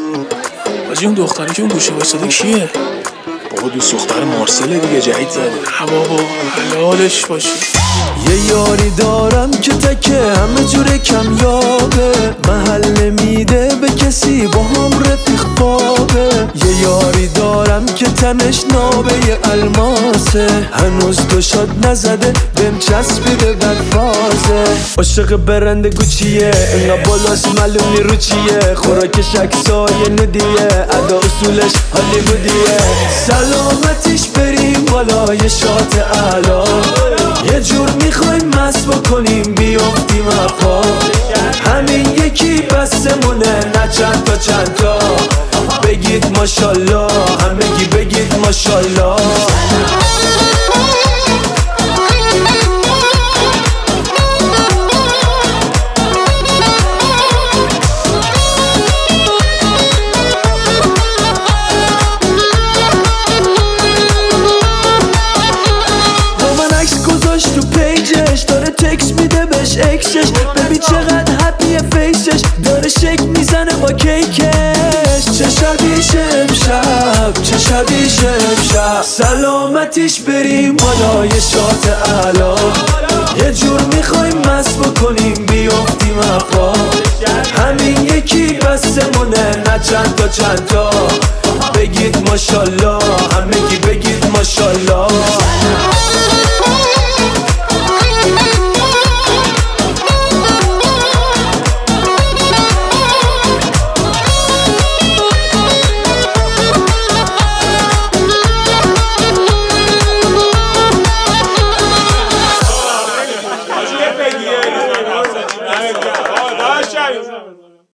حاجی اون دختری که اون گوشه واسطه کیه؟ بابا دوست دختر مارسل دیگه، جدید زده. بابا حلالش باشه. یه یاری دارم که تکه همه جوره کمیابه، محل نمیده به کسی با هم رفیق بابه. یه یاری دارم که تنش نابه یه الماسه، هنوز دو شاد نزده بهم چسبیده بدفازه. عاشق برند گوچیه، انقدر بالاست معلوم نی رو چیه، خوراکش عکسای نودیه، ادا اصولش هالیوودیه. سلامتیش بریم بالا یه شات اعلا، یه جور میخوایم مست بکنیم بیافتیم اپا. همین یکی بسمونه نه چند تا چند تا، بگید ماشالله همگی بگید ماشالله. تو پیجش داره تکس میده بهش اکسش، ببین چقدر هپیه فیسش، داره شک میزنه با کیکش. چه شبیشه امشب، چه شبیشه امشب، سلامتیش بریم بالا یه شات اعلا. یه جور میخوایم مست بکنیم بیافتیم اپا. همین یکی بسمونه نه چند تا چند تا، بگید ماشالله همگی بگید ماشالله.